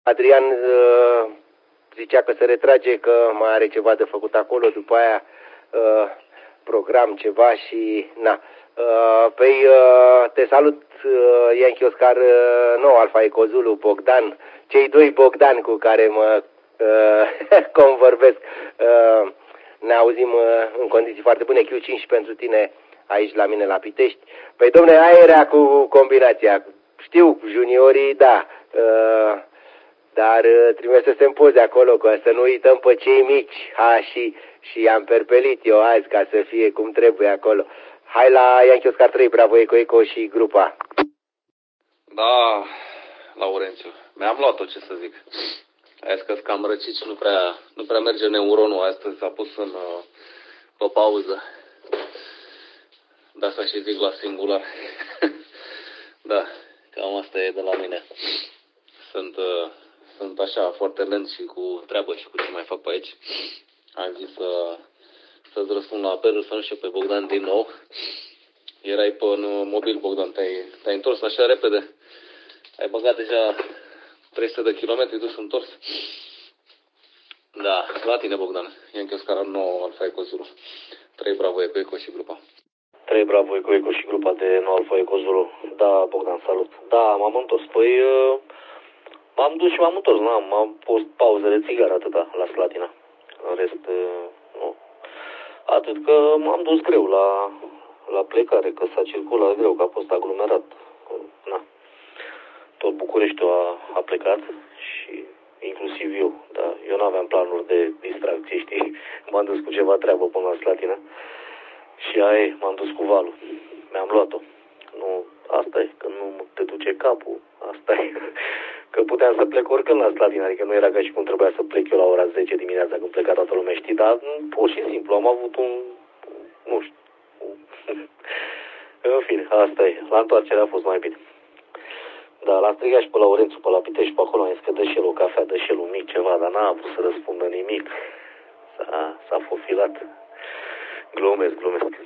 Adrian zicea că se retrage, că mai are ceva de făcut acolo, după aia program ceva și na. Păi te salut, Yankee Oscar 9 Alfa Eco Zulu, Bogdan, cei doi Bogdan cu care mă convorbesc. Ne auzim în condiții foarte bune, Q5 pentru tine aici la mine la Pitești. Păi domne, aia era cu combinația. Știu, juniorii, da, dar trebuie să se împoze acolo, că să nu uităm pe cei mici. Și am perpelit eu azi ca să fie cum trebuie acolo. Hai la Yankee Oscar 3, Bravo Eco Eco și grupa. Da, Laurențiu, mi-am luat-o, ce să zic. Azi că cam răcit și nu prea merge neuronul. Astăzi s-a pus pe pauză. De asta și zic la singular. Da, cam asta e de la mine. Sunt așa foarte lent și cu treabă și cu ce mai fac pe aici. Am zis să-ți răspund la apelul, să nu știu pe Bogdan din nou. Erai pe mobil, Bogdan, te-ai întors așa repede. Ai băgat deja 300 de kilometri dus întors. Da, la tine, Bogdan. Yankee Oscar 9 Alfa Eco Zulu. 3 Bravo Eco Eco și grupa. 3 Bravo Eco Eco și grupa de 9 Alfa Eco Zulu. Da, Bogdan, salut. Da, m-am întors. Păi, m-am dus și m-am întors. M-am pus pauză de țigară atâta la Slatina. În rest, nu. Atât că m-am dus greu la plecare, că s-a circulat greu, că a fost aglomerat. Na. Tot Bucureștiul a plecat și inclusiv eu. Da, eu nu aveam planuri de distracție, știi? M-am dus cu ceva treabă până la Slatina. Și aia m-am dus cu valul. Mi-am luat-o. Nu, asta e, că nu te duce capul. Asta e. Că puteam să plec oricând la Slatina, adică nu era ca și cum trebuia să plec eu la ora 10 dimineața când pleca toată lumea, știi, dar pur și simplu am avut nu știu. În fine, asta e. La întoarcere a fost mai bine. Da, l-am strigat și pe Laurențiu, pe la Pitești, pe acolo, am zis că dă și el o cafea, dă și el un mic ceva, dar n-a vrut să răspundă nimic. S-a fofilat. Glumesc.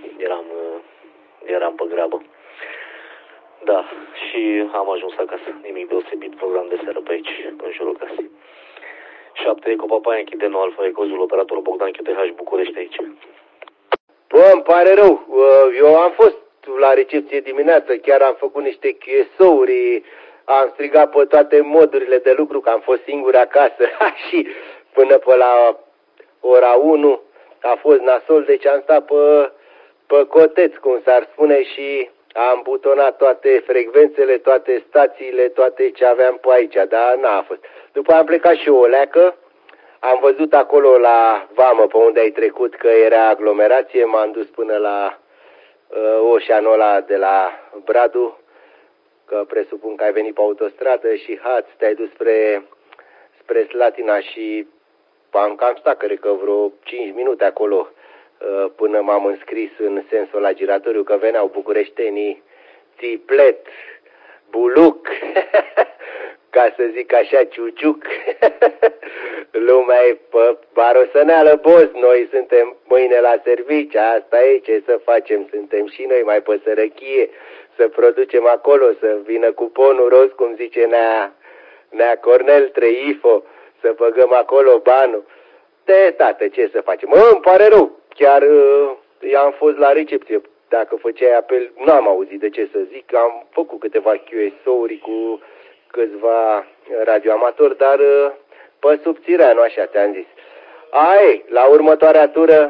Eram pe grabă. Da, și am ajuns acasă. Nimic deosebit, program de seară pe aici, în jurul casei. 7 Eco Papa Yankee de 9 Alfa Eco Zulu, operatorul Bogdan QTH București aici. Bă, îmi pare rău. Eu am fost la recepție dimineață, chiar am făcut niște chesouri, am strigat pe toate modurile de lucru, că am fost singur acasă și până pe la ora 1 a fost nasol, deci am stat pe coteț, cum s-ar spune, și am butonat toate frecvențele, toate stațiile, toate ce aveam pe aici, dar n-a fost. După am plecat și o leacă, am văzut acolo la vamă pe unde ai trecut că era aglomerație, m-am dus până la oșanul ăla de la Bradu, că presupun că ai venit pe autostradă și te-ai dus spre Slatina și am cam stat, cred că vreo 5 minute acolo până m-am înscris în sensul la giratoriu, că veneau bucureștenii țiplet, buluc, ca să zic așa, ciuciuc. Lumea e pe barosăneală, boss, noi suntem mâine la serviciu, asta e, ce să facem, suntem și noi mai pe sărăchie, să producem acolo, să vină cuponul roz, cum zice Nea Cornel Treifo, să băgăm acolo banul. Tată, ce să facem? Îmi pare rău, chiar am fost la recepție, dacă făceai apel, n-am auzit, de ce să zic, am făcut câteva QSO-uri cu câțiva radioamatori, dar pe subțirea, nu așa ți-am zis. La următoarea tură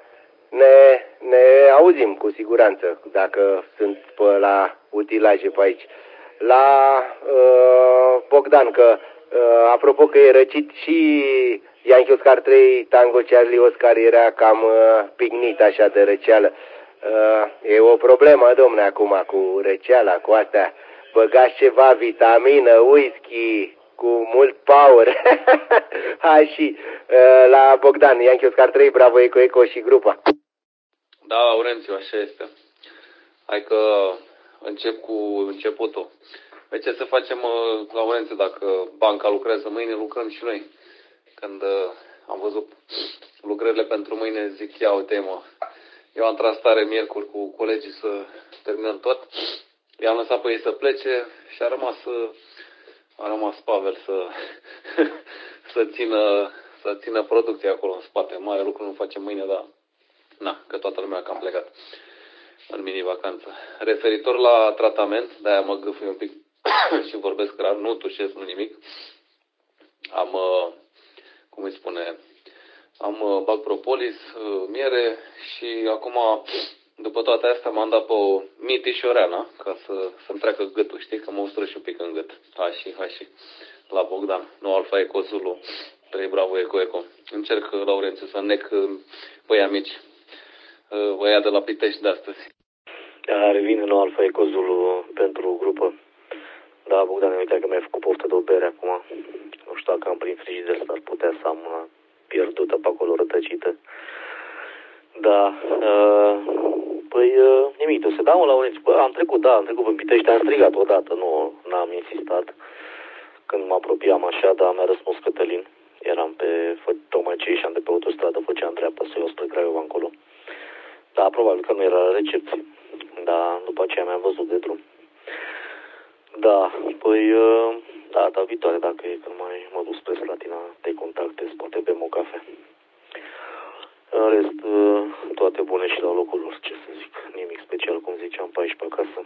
ne auzim cu siguranță, dacă sunt pe la utilaje pe aici. La Bogdan, că apropo că e răcit și Yankee Oscar 3 Tango Charlie Oscar era cam pignit așa de răceală. E o problemă, domne, acum cu răceala, cu astea. Băgați ceva vitamină, whisky, cu mult power. Și la Bogdan, Yankee Oscar 3, Bravo Eco Eco și grupa. Da, Laurențiu, așa este. Hai că încep cu începutul. Pe ce să facem, Laurențiu, dacă banca lucrează mâine, lucrăm și noi. Când am văzut lucrările pentru mâine, zic, ia uite-mă, eu am tras tare miercuri cu colegii să terminăm tot. I-am lăsat pe ei să plece și a rămas Pavel să țină producția acolo în spate. Mare lucru nu facem mâine, dar că toată lumea a cam plecat în mini-vacanță. Referitor la tratament, de-aia mă gâfui un pic și vorbesc rar, nu tușesc, nu nimic. Am, cum îi spune, am bag propolis, miere și acum, după toate astea, m-am dat pe o mitișoreana ca să-mi treacă gâtul, știi, că mă ustură și un pic în gât. Hași, la Bogdan, nu Alfa Eco Zulu, 3 Bravo Eco. Încerc, Laurențiu, să nec băia mici, băia de la Pitești de astăzi. Revine nou Alfa Eco Zulu pentru grupă. Da, Bogdan, uite că mi-ai făcut poftă de o bere acum. Nu știu dacă am prin frigider, s-ar putea să am una pierdută pe acolo, rătăcită. Da, păi nimic, o să dau la Laurențiu. Am trecut pe Pitești, am strigat odată, nu n-am insistat. Când mă apropiam așa, dar mi-a răspuns Cătălin. Eram tocmai ce ieșeam de pe autostradă, făceam dreapta să iau spre Craiova încolo. Da, probabil că nu era la recepție. Da, după aceea mi-a văzut de drum. Da, păi, data viitoare, dacă e când mai mă duc spre Slatina, te contactez, poate bem o cafea. În rest, toate bune și la locul lor, ce să zic. Nimic special, cum ziceam, pe aici, pe acasă.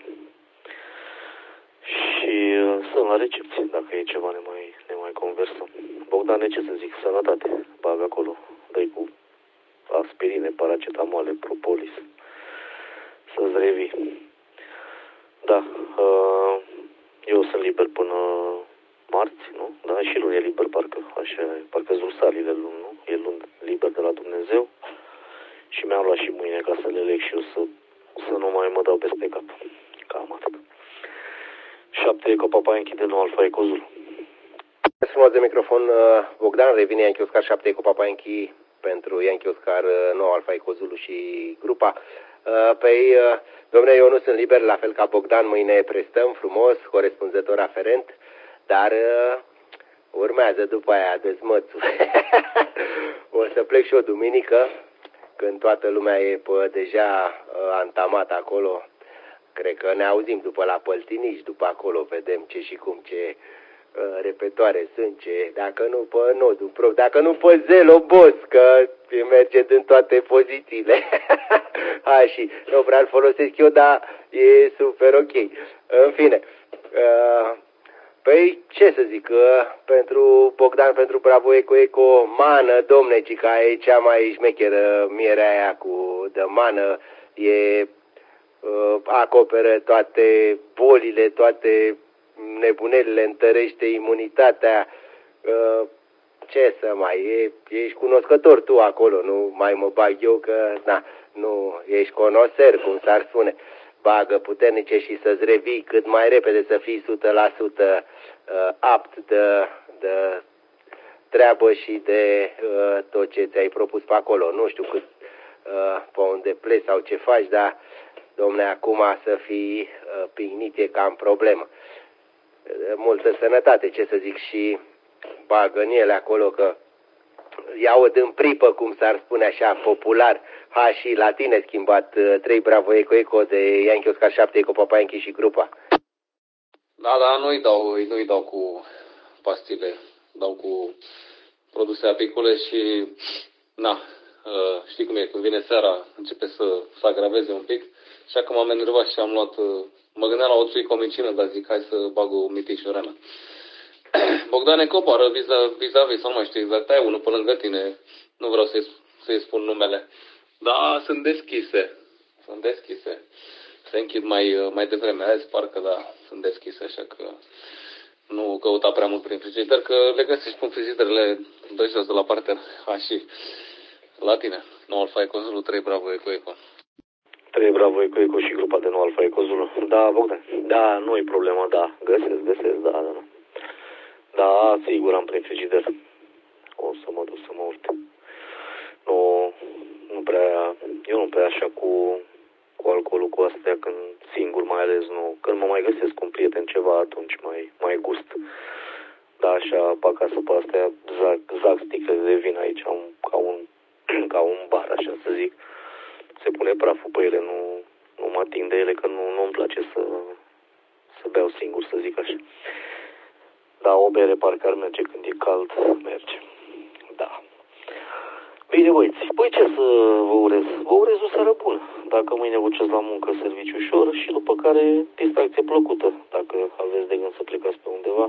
Și sunt la recepție, dacă e ceva ne mai conversăm. Bogdane, ce să zic, sănătate, bag acolo, dă-i cu aspirine, paracetamole, propolis, să-ți revii. Da, eu sunt liber până marți, nu? Da, și luni e liber, parcă Zulsalile luni, nu? E luni liber de la Dumnezeu. Și mi-am luat și mâine ca să le leg și eu să nu mai mă dau peste cap. Cam atât. 7 Eco Papa închide nou Alfa Eco Zulu. Frumos de microfon, Bogdan, revine Yankee Oscar 7 Eco Papa Yankee pentru Yankee Oscar 9 Alfa Eco Zulu și grupa. Păi, domnule, eu nu sunt liber, la fel ca Bogdan, mâine prestăm frumos, corespunzător aferent, dar urmează după aia dezmățul. O să plec și eu duminică, când toată lumea e deja antamat acolo. Cred că ne auzim după la Păltinici, după acolo vedem ce și cum, ce repetoare sunt, ce, dacă nu pe nodul, dacă nu pe Zelobos, că merge în toate pozițiile. Și nu prea-l folosesc eu, dar e super ok. În fine, păi ce să zic, pentru Bogdan, pentru Bravo Eco, mană, domne, cica e cea mai șmecheră mierea aia cu de mană, acoperă toate bolile, toate nebunelile, întărește imunitatea. Ce să mai, ești cunoscător tu acolo, nu mai mă bag eu că, nu, ești conoser, cum s-ar spune. Bagă puternice și să-ți revii cât mai repede, să fii 100% apt de treabă și de tot ce ți-ai propus pe acolo. Nu știu cât, pe unde pleci sau ce faci, dar, dom'le, acum să fii pignit e cam problemă. Multă sănătate, ce să zic, și bagă în ele acolo că iau în pripă, cum s-ar spune așa, popular. Și la tine schimbat 3 Bravo Eco de Yankee Oscar 7 Eco Papa Yankee și grupa. Da, nu-i dau cu pastile, dau cu produse apicole și, știi cum e, când vine seara începe să agraveze un pic, așa că m-am enervat și am luat, mă gândeam la o țuică omicină, dar zic, hai să bag o mitișoreană. Bogdane copară vis-a-vis, sau nu mai știu exact, ai unul pe lângă tine, nu vreau să-i spun numele, dar sunt deschise. Se închid mai devreme azi, parcă sunt deschise, așa că nu căuta prea mult prin frigider, că le găsești pe frigiderele de jos, de la parter. Și la tine, 9 Alfa Eco Zulu, 3 Bravo Eco. 3 Bravo Eco și grupa de 9 Alfa Eco Zulu. Da, Bogdan, da, nu e problemă, da, găsesc, da. Da, sigur, am prin frigider. O să mă duc să mă uit. Eu nu prea așa cu alcoolul, cu astea, când singur mai ales, nu. Când mă mai găsesc cu un prieten ceva, atunci mai gust. Da, așa, pe acasă, pe astea, zac sticlele de vin aici, ca un bar, așa să zic. Se pune praful pe ele, nu mă ating de ele, că nu-mi place să beau singur, să zic așa. Da, o bere parcă ar merge când e cald, merge. Da. Bine, băieți, păi ce să vă urez? Vă urez o seară bună. Dacă mâine vă duceți la muncă, serviciu ușor și după care distracție plăcută. Dacă aveți de gând să plecați pe undeva.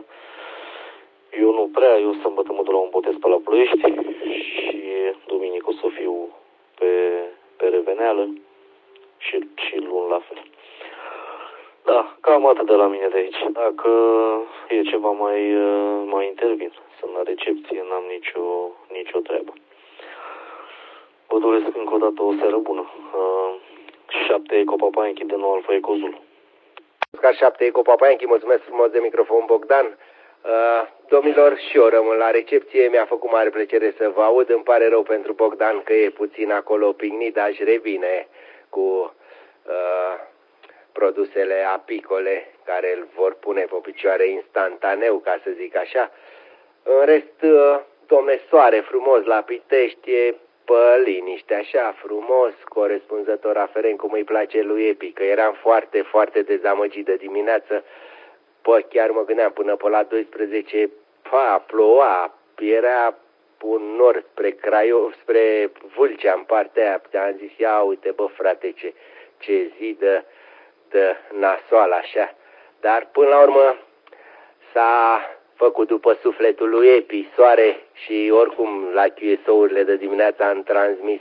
Eu nu prea, eu sâmbătă mă duc la un botez pe la Ploiești și duminică o să fiu pe reveneală și luni la fel. Da, cam atât de la mine de aici. Dacă e ceva mai intervin. Sunt la recepție, n-am nicio treabă. Vă doresc încă o dată o seară bună. 7 Eco Papaenchi de nou Alfa Eco Zulu. Oscar 7 Eco Papaenchi, mulțumesc frumos de microfon, Bogdan. Domnilor, și eu rămân la recepție, mi-a făcut mare plăcere să vă aud, îmi pare rău pentru Bogdan că e puțin acolo pignit, dar își revine cu produsele apicole care îl vor pune pe picioare instantaneu, ca să zic așa. În rest, domne, soare frumos la Pitești, e pe liniște, așa, frumos, corespunzător aferent cum îi place lui Epi, că eram foarte, foarte dezamăgit de dimineață. Păi, chiar mă gândeam până pe la 12, ploua, era un nor spre Craiov, spre Vâlcea, în partea aia. Am zis, ia uite, bă, frate, ce zi de nasoală, așa. Dar, până la urmă, s-a făcut după sufletul lui Epi, soare, și oricum la QSO-urile de dimineață am transmis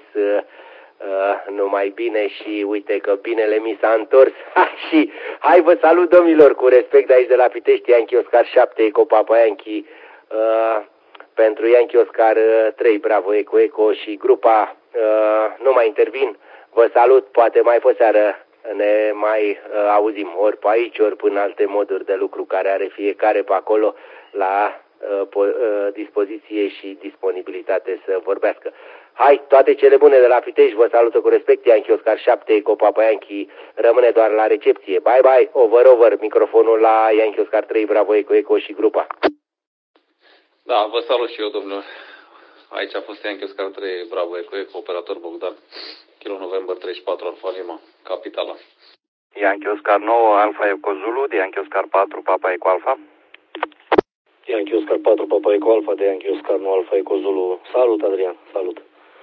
numai bine și uite că binele mi s-a întors. Și hai, vă salut, domnilor, cu respect de aici de la Pitești, Yankee Oscar 7 Eco Papa Yankee, pentru Yankee Oscar 3 Bravo Eco Eco și grupa nu mai intervin. Vă salut, poate mai pe seară ne mai auzim ori pe aici, ori până alte moduri de lucru care are fiecare pe acolo la dispoziție și disponibilitate să vorbească. Hai, toate cele bune de la Pitești, vă salută cu respect, Yankee Oscar 7, Eco Papa Yankee, rămâne doar la recepție. Bye, bye, over, microfonul la Yankee Oscar 3, Bravo Eco Eco și grupa. Da, vă salut și eu, domnilor. Aici a fost Yankee Oscar 3, Bravo Eco Eco, operator Bogdan, Kilo November 34, Alfa Lima, capitala. Yankee Oscar 9, Alfa Eco Zulu, de Yankee Oscar 4, Papa Eco Alfa. Yankee Oscar 4, Papa Eco Alfa, de Yankee Oscar 9, Alfa Eco Zulu. Salut, Adrian, salut.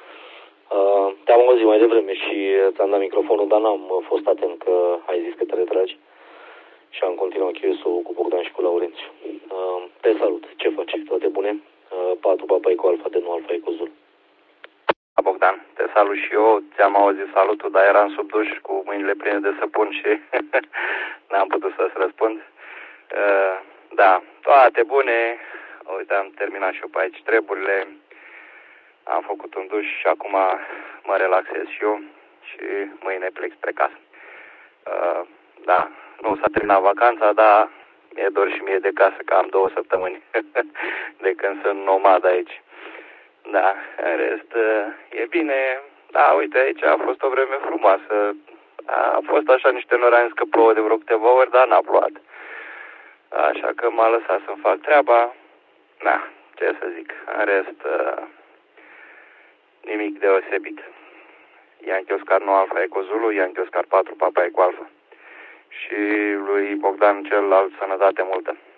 Te-am auzit mai devreme și ți-am dat microfonul, dar n-am fost atent că ai zis că te retragi. Și am continuat QS-ul cu Bogdan și cu Laurențiu. Te salut, ce faci? Toate bune? 4 Papa Eco Alfa, de 9 Alfa Eco Zulu. Bogdan, te salut și eu, ți-am auzit salutul, dar eram sub duș cu mâinile pline de săpun și n-am putut să-ți răspund. Da, toate bune, uite, am terminat și eu pe aici treburile, am făcut un duș și acum mă relaxez și eu și mâine plec spre casă. Da, nu s-a terminat vacanța, dar mi-e dor și mie de casă, că am 2 săptămâni de când sunt nomad aici. Da, în rest e bine. Da, uite, aici a fost o vreme frumoasă. A fost așa niște nori, am zis că plouă de vreo câteva ori, dar n-a plouat. Așa că m-a lăsat să-mi fac treaba. Da, ce să zic. În rest, nimic deosebit. Yankee Oscar 9 Alfa Eco Zulu, Yankee Oscar 4 Papa Eco Alfa. Și lui Bogdan celălalt sănătate multă.